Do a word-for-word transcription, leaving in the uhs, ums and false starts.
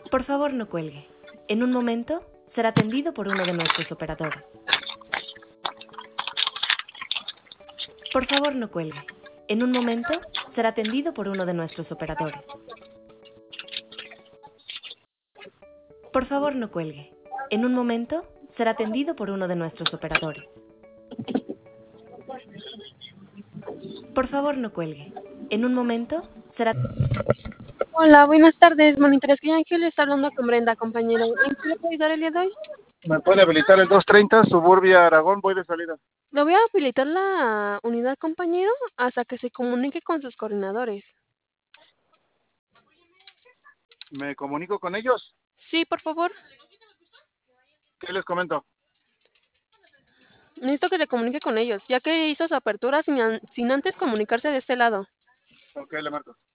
Por favor, no cuelgue. En un momento será atendido por uno de nuestros operadores. Por favor, no cuelgue. En un momento será atendido por uno de nuestros operadores. Por favor, no cuelgue. En un momento será atendido por uno de nuestros operadores. Por favor, no cuelgue. En un momento será... Hola, buenas tardes. Monitores que Ángel está hablando con Brenda, compañero. ¿En qué le puedo ayudar el día de hoy? ¿Me puede habilitar el doscientos treinta, Suburbia Aragón? Voy de salida. Le voy a habilitar la unidad, compañero, hasta que se comunique con sus coordinadores. ¿Me comunico con ellos? Sí, por favor. ¿Qué les comento? Necesito que se comunique con ellos, ya que hizo su apertura sin, an- sin antes comunicarse de este lado. Ok, le marco.